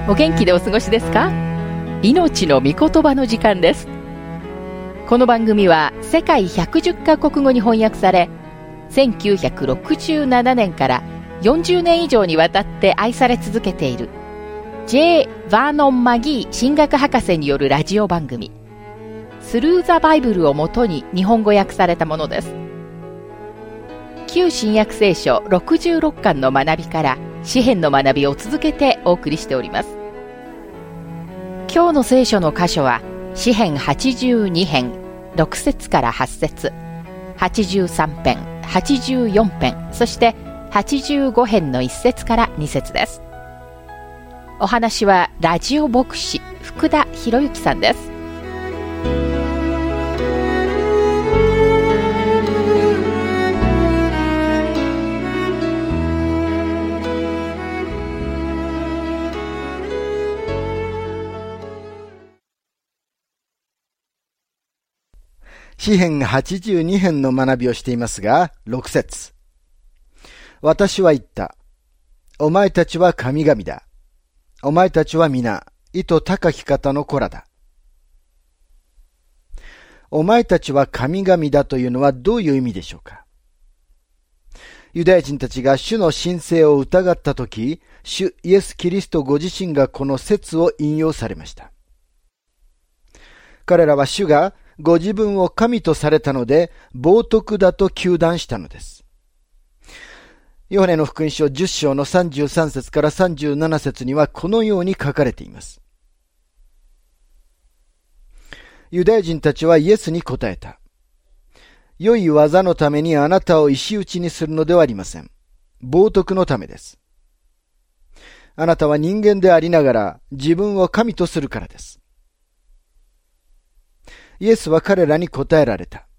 お元気でお過ごしですか？命の御言葉の時間です。この番組は世界110カ国語に翻訳され、1967年から40年以上にわたって愛され続けている J. バーノン・マギー神学博士によるラジオ番組、スルー・ザ・バイブルをもとに日本語訳されたものです。旧新約聖書66巻の学びから詩編の学びを続けてお送りしております。今日の聖書の箇所は詩編82編6節から8節、83編、84編、そして85編の1節から2節です。お話はラジオ牧師福田博之さんです。 詩編82編の学びをしていますが、6節。私は言った。お前たちは神々だ。お前たちは皆、意図高き方の子らだ。お前たちは神々だというのはどういう意味でしょうか？ユダヤ人たちが主の神聖を疑ったとき、主イエス・キリストご自身がこの説を引用されました。彼らは主がご自分を神とされたので冒涜だと糾弾したのです。ヨハネの福音書10章の33節から37節にはこのように書かれています。ユダヤ人たちはイエスに答えた。良い技のためにあなたを石打ちにするのではありません。冒涜のためです。あなたは人間でありながら自分を神とするからです。イエスは彼らに答えられた。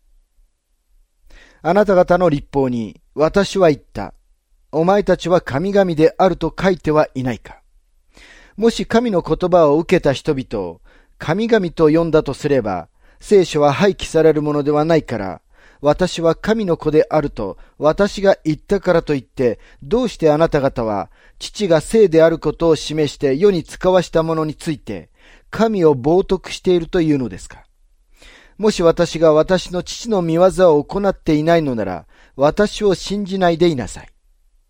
あなた方の律法に私は言った。お前たちは神々であると書いてはいないか。もし神の言葉を受けた人々を神々と呼んだとすれば、聖書は廃棄されるものではないから、私は神の子であると私が言ったからといって、どうしてあなた方は父が聖であることを示して世に使わしたものについて、神を冒涜しているというのですか？もし私が私の父の御業を行っていないのなら、私を信じないでいなさい。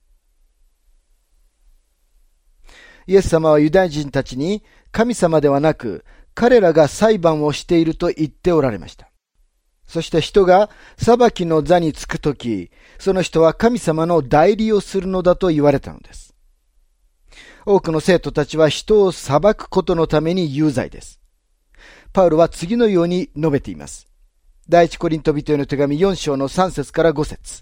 イエス様はユダヤ人たちに神様ではなく、彼らが裁判をしていると言っておられました。そして人が裁きの座につくとき、その人は神様の代理をするのだと言われたのです。多くの生徒たちは人を裁くことのために有罪です。パウロは次のように述べています。第一コリント人への手紙4章の3節から5節。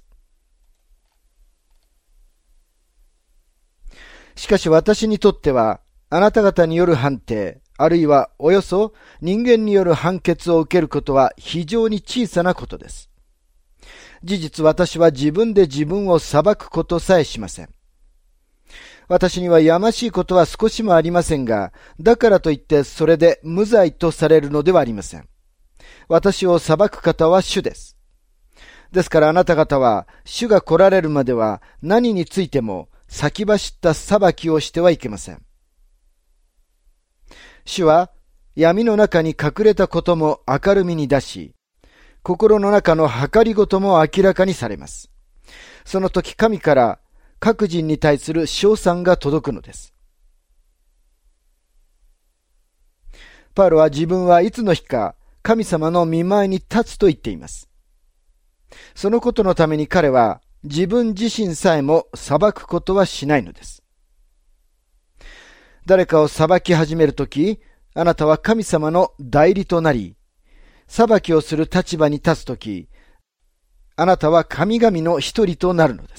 しかし私にとっては、あなた方による判定、あるいはおよそ人間による判決を受けることは非常に小さなことです。事実私は自分で自分を裁くことさえしません。私にはやましいことは少しもありませんが、だからといってそれで無罪とされるのではありません。私を裁く方は主です。ですからあなた方は、主が来られるまでは何についても先走った裁きをしてはいけません。主は闇の中に隠れたことも明るみに出し、心の中の計りごとも明らかにされます。その時神から各人に対する称賛が届くのです。パウロは自分はいつの日か神様の御前に立つと言っています。そのことのために彼は自分自身さえも裁くことはしないのです。誰かを裁き始めるとき、あなたは神様の代理となり、裁きをする立場に立つとき、あなたは神々の一人となるのです。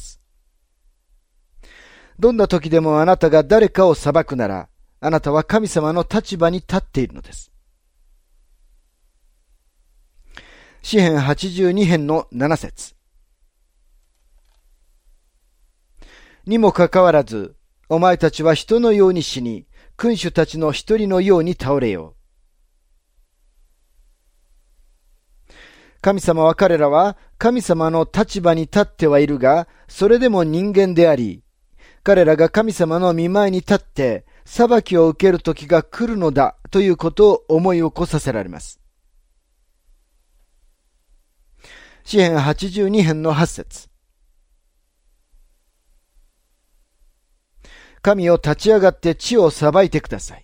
どんな時でもあなたが誰かを裁くなら、あなたは神様の立場に立っているのです。詩編82編の7節。にもかかわらず、お前たちは人のように死に、君主たちの一人のように倒れよう。神様は彼らは神様の立場に立ってはいるが、それでも人間であり、彼らが神様の御前に立って、 裁きを受ける時が来るのだということを思い起こさせられます。詩編82編の8節。神を立ち上がって地を裁いてください。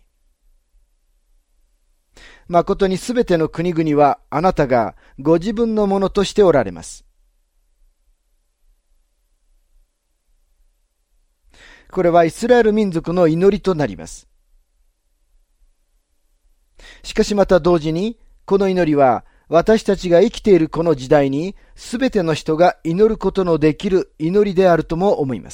誠にすべての国々はあなたがご自分のものとしておられます。これはイスラエル民族の祈りとなります。しかしまた同時に、この祈りは私たちが生きているこの時代にすべての人が祈ることのできる祈りであるとも思います。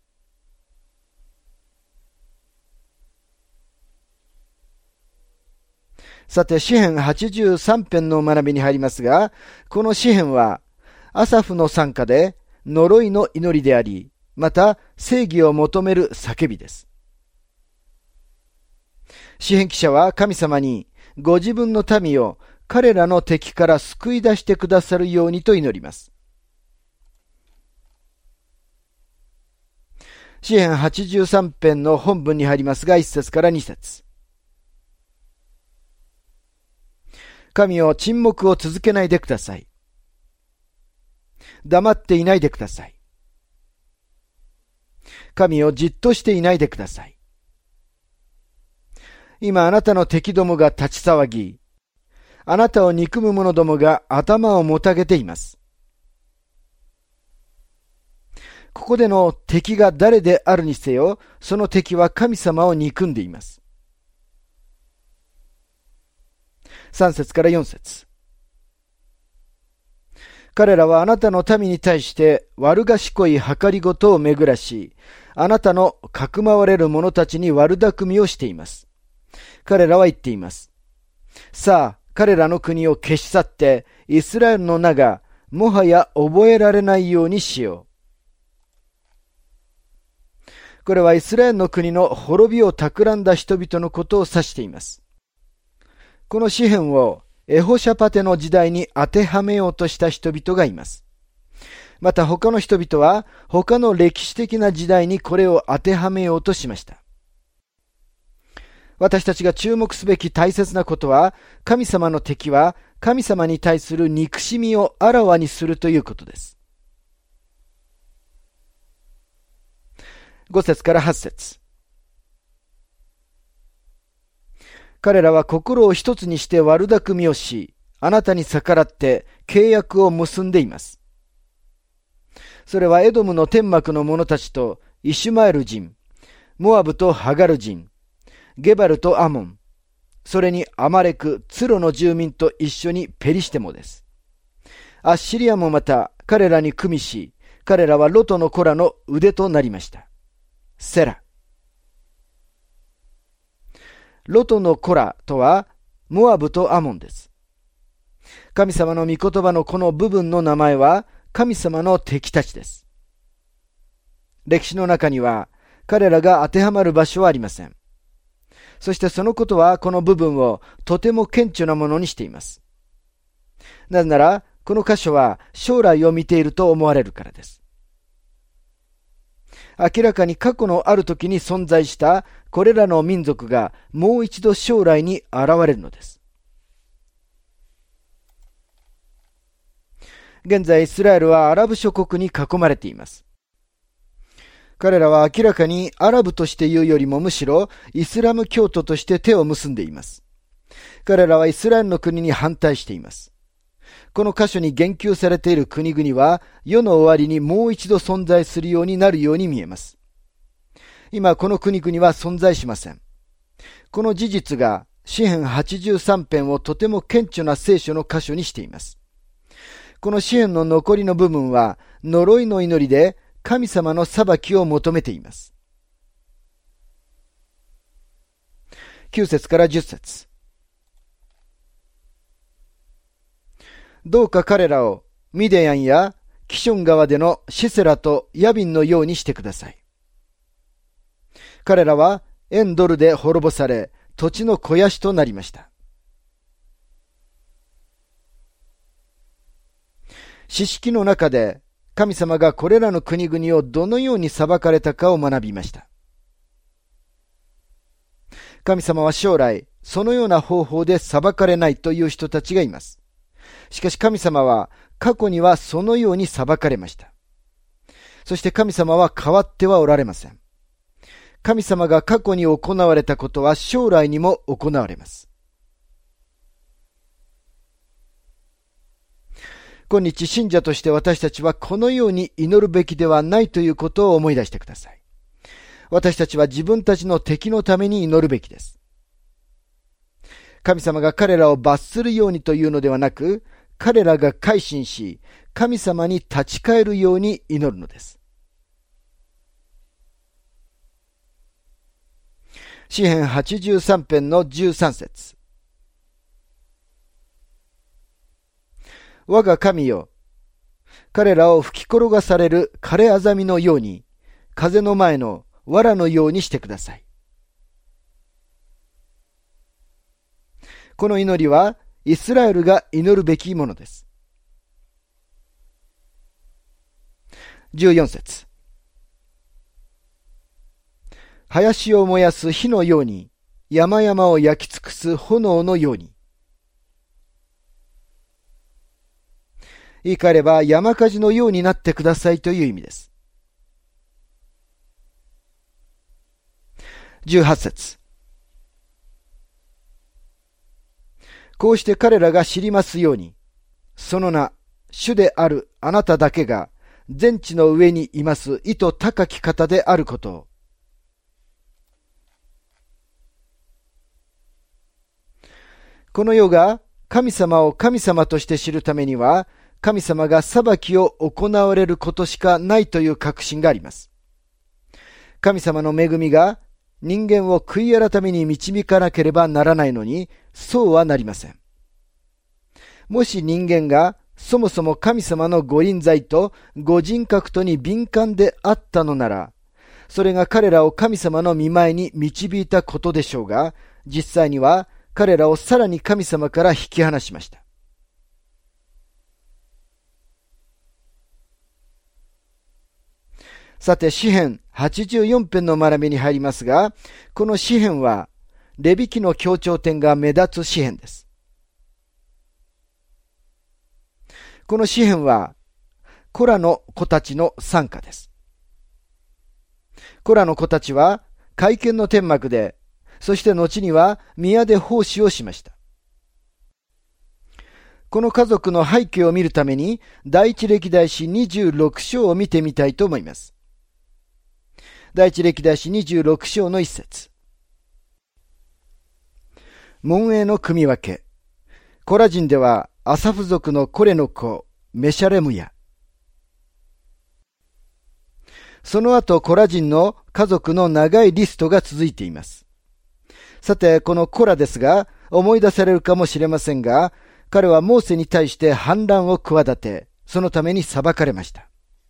さて、詩編83編の学びに入りますが、この詩編はアサフの賛歌で呪いの祈りであり、また正義を求める叫びです。詩編記者は神様にご自分の民を彼らの敵から救い出してくださるようにと祈ります。詩編83編の本文に入りますが、1節から2節。神を沈黙を続けないでください。黙っていないでください。神をじっとしていないでください。今あなたの敵どもが立ち騒ぎ、あなたを憎む者どもが頭をもたげています。ここでの敵が誰であるにせよ、その敵は神様を憎んでいます。3節から4節。彼らはあなたの民に対して悪賢い計りごとを巡らし、あなたのかくまわれる者たちに悪巧みをしています。彼らは言っています。さあ、彼らの国を消し去って、イスラエルの名がもはや覚えられないようにしよう。これはイスラエルの国の滅びを企んだ人々のことを指しています。この詩編をエホシャパテの時代に当てはめようとした人々がいます。また他の人々は他の歴史的な時代にこれを当てはめようとしました。私たちが注目すべき大切なことは、神様の敵は神様に対する憎しみをあらわにするということです。5節から8節。彼らは心を一つにして悪巧みをし、あなたに逆らって契約を結んでいます。それはエドムの天幕の者たちとイシュマエル人、モアブとハガル人、ゲバルとアモン、それにアマレク、ツロの住民と一緒にペリシテモです。アッシリアもまた彼らに組みし、彼らはロトの子らの腕となりました。セラ。ロトの子らとはモアブとアモンです。神様の御言葉のこの部分の名前は神様の敵たちです。歴史の中には彼らが当てはまる場所はありません。そしてそのことはこの部分をとても顕著なものにしています。なぜならこの箇所は将来を見ていると思われるからです。明らかに過去のある時に存在したこれらの民族がもう一度将来に現れるのです。現在イスラエルはアラブ諸国に囲まれています。彼らは明らかにアラブとして言うよりもむしろイスラム教徒として手を結んでいます。彼らはイスラエルの国に反対しています。この箇所に言及されている国々は世の終わりにもう一度存在するようになるように見えます。今この国々は存在しません。この事実が詩編83編をとても顕著な聖書の箇所にしています。この詩編の残りの部分は呪いの祈りで神様の裁きを求めています。9節から10節。どうか彼らをミディアンやキション川でのシセラとヤビンのようにしてください。彼らはエンドルで滅ぼされ、土地の肥やしとなりました。詩式の中で神様がこれらの国々をどのように裁かれたかを学びました。 神様は将来、そのような方法で裁かれないという人たちがいます。しかし神様は、過去にはそのように裁かれました。そして神様は変わってはおられません。神様が過去に行われたことは将来にも行われます。今日信者として私たちはこのように祈るべきではないということを思い出してください。私たちは自分たちの敵のために祈るべきです。神様が彼らを罰するようにというのではなく、彼らが改心し、神様に立ち返るように祈るのです。詩編83編の13節。我が神よ、彼らを吹き転がされる枯れあざみのように、風の前の藁のようにしてください。この祈りはイスラエルが祈るべきものです。14節。林を燃やす火のように、山々を焼き尽くす炎のように。言い換えれば山火事のようになってくださいという意味です。18節。こうして彼らが知りますように、その名、主であるあなただけが、全地の上にいます意図高き方であることを。この世が神様を神様として知るためには、神様が裁きを行われることしかないという確信があります。神様の恵みが人間を悔い改めに導かなければならないのに、そうはなりません。もし人間がそもそも神様のご臨在とご人格とに敏感であったのなら、それが彼らを神様の御前に導いたことでしょうが、実際には彼らをさらに神様から引き離しました。さて、詩編84編の学びに入りますが、この詩編は、レビ記の強調点が目立つ詩編です。この詩編は、コラの子たちの賛歌です。コラの子たちは、会見の天幕で、そして後には宮で奉仕をしました。この家族の背景を見るために、第一歴代史26章を見てみたいと思います。第一歴代史26章の一節。門営の組分け。コラ人ではアサフ族のコレの子、メシャレムや。その後コラ人の家族の長いリストが続いています。さて、このコラですが、思い出されるかもしれませんが、彼はモーセに対して反乱を企て、そのために裁かれました。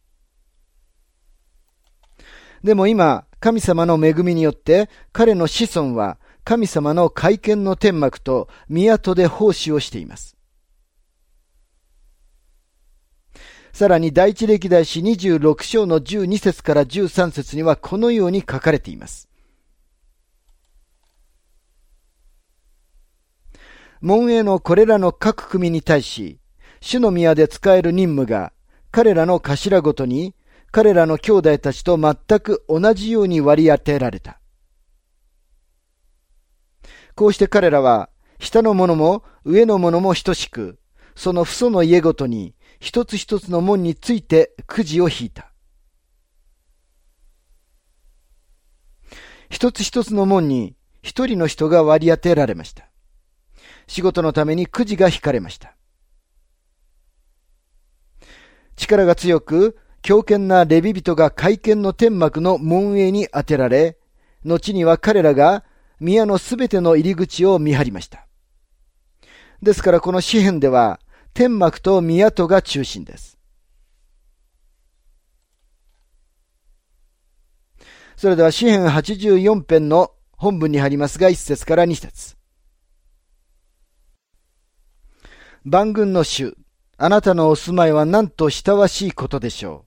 でも今、神様の恵みによって、彼の子孫は神様の会見の天幕と宮戸で奉仕をしています。さらに第一歴代史26章の12節から13節にはこのように書かれています。門営のこれらの各組に対し、主の宮で使える任務が彼らの頭ごとに彼らの兄弟たちと全く同じように割り当てられた。こうして彼らは下の者も上の者も等しく、その父祖の家ごとに一つ一つの門についてくじを引いた。一つ一つの門に一人の人が割り当てられました。仕事のためにくじが引かれました。力が強く強健なレビ人が会見の天幕の門営に当てられ、後には彼らが宮のすべての入り口を見張りました。ですからこの詩編では天幕と宮戸が中心です。それでは詩編84編の本文に入りますが、1節から2節。万軍の主、あなたのお住まいはなんと親しいことでしょう。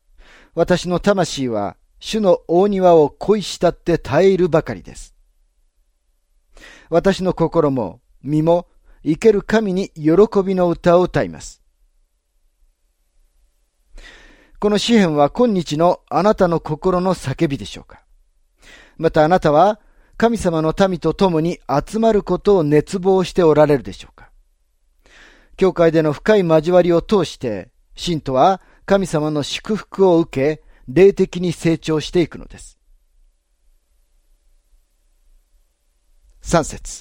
私の魂は主の大庭を恋したって耐えるばかりです。 私の心も身も生ける神に喜びの歌を歌います。この詩篇は今日のあなたの心の叫びでしょうか。またあなたは神様の民と共に集まることを熱望しておられるでしょうか。教会での深い交わりを通して信徒は神様の祝福を受け、霊的に成長していくのです。3節。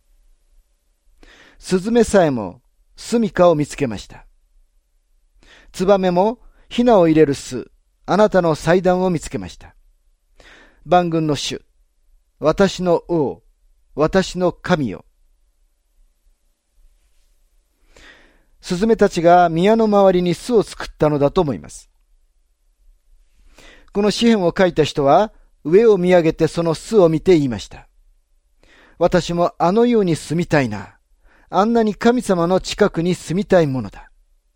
スズメさえも住処を見つけました。ツバメもヒナを入れる巣、あなたの祭壇を見つけました。万軍の主、私の王、私の神よ。スズメたちが宮の周りに巣を作ったのだと思います。この詩篇を書いた人は上を見上げてその巣を見て言いました。私もあのように住みたいな。あんなに神様の近くに住みたいものだ。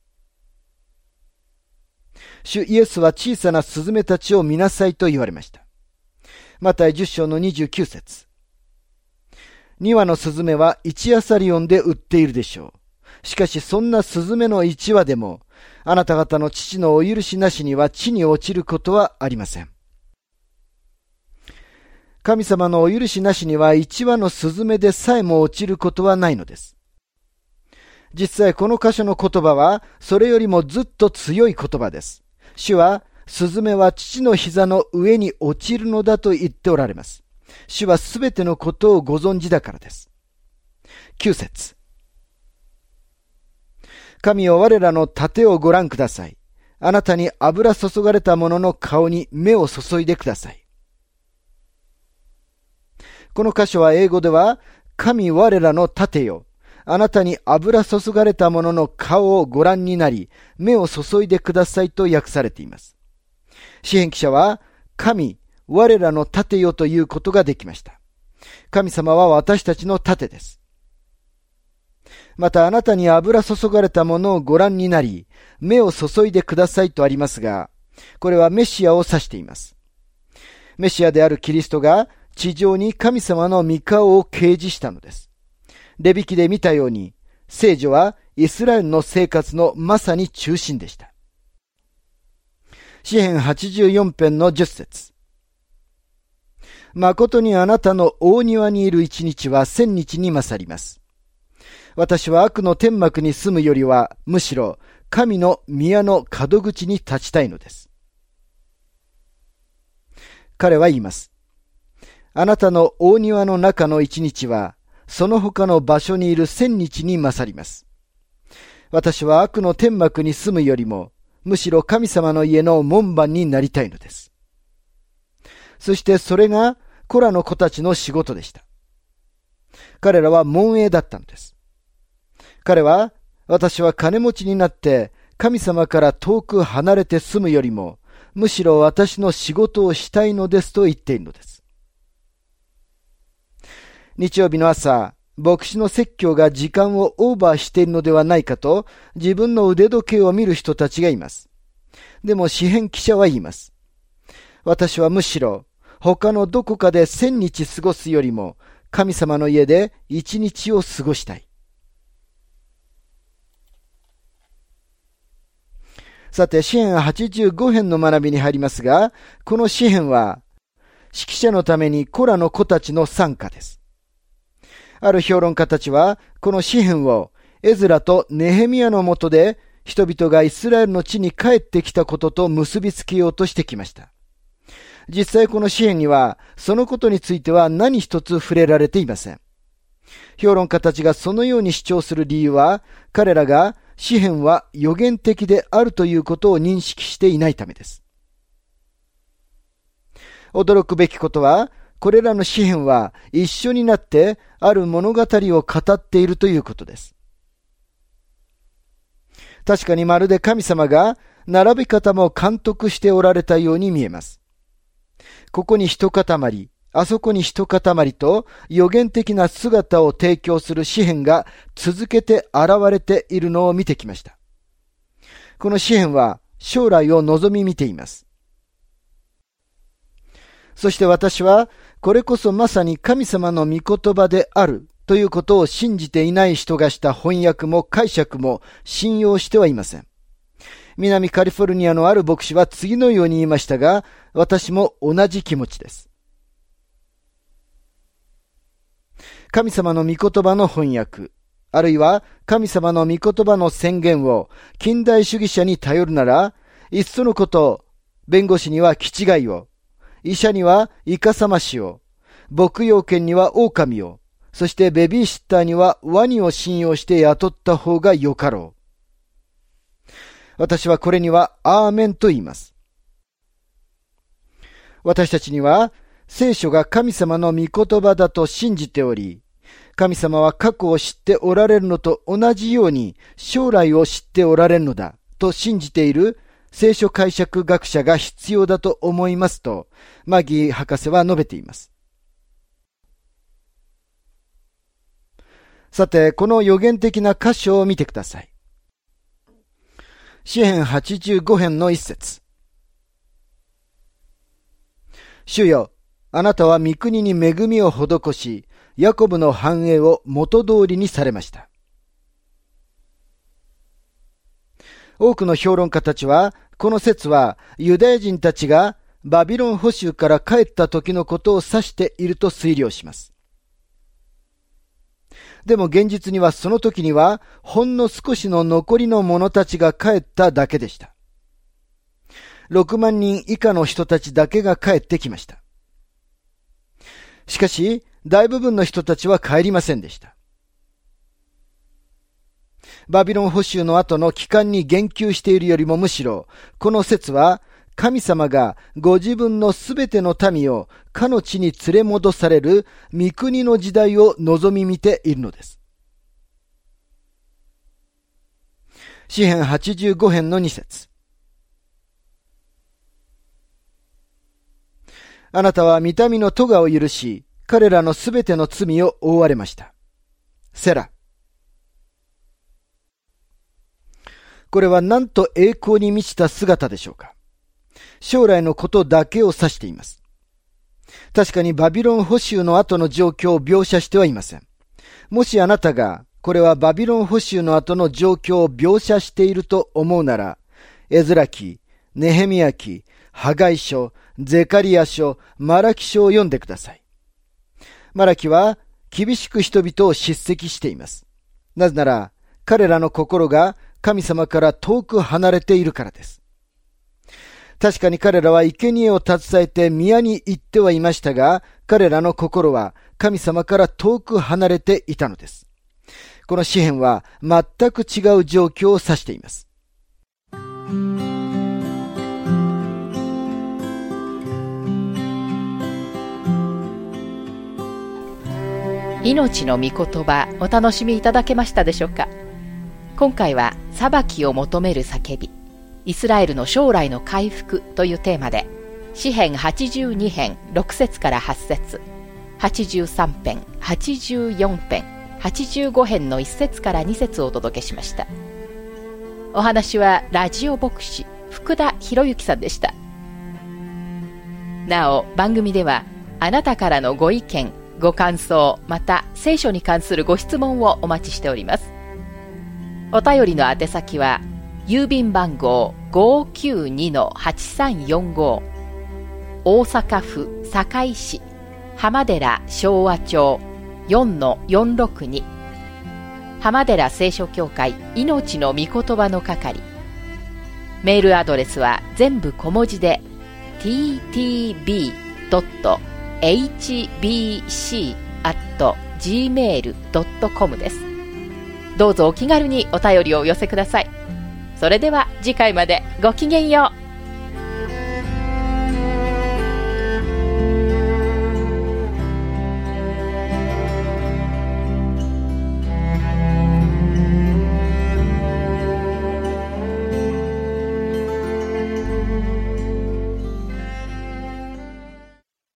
主イエスは小さなスズメたちを見なさいと言われました。マタイ10章の29節。2羽のスズメは1アサリオンで売っているでしょう。しかしそんなスズメの1羽でも、あなた方の父のお許しなしには地に落ちることはありません。神様のお許しなしには1羽のスズメでさえも落ちることはないのです。実際この箇所の言葉はそれよりもずっと強い言葉です。主はスズメは父の膝の上に落ちるのだと言っておられます。主はすべてのことをご存知だからです。9節。神よ、我らの盾をご覧ください。あなたに油注がれた者の顔に目を注いでください。この箇所は英語では、神我らの盾よ、あなたに油注がれた者の顔をご覧になり、目を注いでくださいと訳されています。詩編記者は、神我らの盾よということができました。神様は私たちの盾です。またあなたに油注がれたものをご覧になり、目を注いでくださいとありますが、これはメシアを指しています。メシアであるキリストが地上に神様の御顔を掲示したのです。レビ記で見たように、聖女はイスラエルの生活のまさに中心でした。詩編84編の10節。誠にあなたの大庭にいる一日は千日に勝ります。私は悪の天幕に住むよりは、むしろ神の宮の門口に立ちたいのです。彼は言います。あなたの大庭の中の一日は、その他の場所にいる千日に勝ります。私は悪の天幕に住むよりも、むしろ神様の家の門番になりたいのです。そしてそれがコラの子たちの仕事でした。彼らは門営だったのです。彼は、私は金持ちになって神様から遠く離れて住むよりも、むしろ私の仕事をしたいのですと言っているのです。日曜日の朝、牧師の説教が時間をオーバーしているのではないかと自分の腕時計を見る人たちがいます。でも詩編記者は言います。私はむしろ他のどこかで千日過ごすよりも神様の家で一日を過ごしたい。さて、詩編85編の学びに入りますが、この詩編は指揮者のためにコラの子たちの賛歌です。ある評論家たちは、この詩編をエズラとネヘミヤの下で人々がイスラエルの地に帰ってきたことと結びつけようとしてきました。実際この詩編には、そのことについては何一つ触れられていません。評論家たちがそのように主張する理由は、彼らが詩編は予言的であるということを認識していないためです。驚くべきことは、これらの詩編は一緒になってある物語を語っているということです。確かにまるで神様が並び方も監督しておられたように見えます。ここに一塊、あそこに一塊と予言的な姿を提供する詩編が続けて現れているのを見てきました。この詩編は将来を望み見ています。 そして私は、これこそまさに神様の御言葉であるということを信じていない人がした翻訳も解釈も信用してはいません。南カリフォルニアのある牧師は次のように言いましたが、私も同じ気持ちです。神様の御言葉の翻訳、あるいは神様の御言葉の宣言を近代主義者に頼るなら、いっそのこと、弁護士には気違いを、医者にはイカサマシを、牧羊犬には狼を、そしてベビーシッターにはワニを信用して雇った方がよかろう。私はこれにはアーメンと言います。私たちには聖書が神様の御言葉だと信じており、神様は過去を知っておられるのと同じように将来を知っておられるのだと信じている聖書解釈学者が必要だと思いますと、マギー博士は述べています。さて、この予言的な箇所を見てください。詩編85編の一節。主よ、あなたは御国に恵みを施し、ヤコブの繁栄を元通りにされました。多くの評論家たちは、この説はユダヤ人たちがバビロン捕囚から帰った時のことを指していると推理をします。でも現実にはその時にはほんの少しの残りの者たちが帰っただけでした。6万人以下の人たちだけが帰ってきました。しかし、大部分の人たちは帰りませんでした。バビロン捕囚の後の帰還に言及しているよりもむしろ、この説は神様がご自分のすべての民をかの地に連れ戻される御国の時代を望み見ているのです。詩編85編の2節。あなたは御民の咎を許し、彼らのすべての罪を負われました。セラ。これはなんと栄光に満ちた姿でしょうか。将来のことだけを指しています。確かにバビロン捕囚の後の状況を描写してはいません。もしあなたがこれはバビロン捕囚の後の状況を描写していると思うなら、エズラ記、ネヘミヤ記、ハガイ書、ゼカリア書、マラキ書を読んでください。マラキは厳しく人々を叱責しています。なぜなら彼らの心が神様から遠く離れているからです。確かに彼らは生贄を携えて宮に行ってはいましたが、彼らの心は神様から遠く離れていたのです。この詩編は全く違う状況を指しています。 命の御言葉、お楽しみいただけましたでしょうか。今回は裁きを求める叫び、イスラエルの将来の回復というテーマで、詩編82編6節から8節、83編、84編、85編の1節から2節をお届けしました。お話はラジオ牧師福田博之さんでした。なお番組ではあなたからのご意見、ご感想、また聖書に関するご質問をお待ちしております。お便りの宛先は郵便番号 592-8345 大阪府堺市浜寺昭和町 4-462 浜寺聖書協会命の御言葉の係。メールアドレスは全部小文字で ttb.hbc@gmail.com です。どうぞお気軽にお便りをお寄せください。それでは次回までごきげんよう。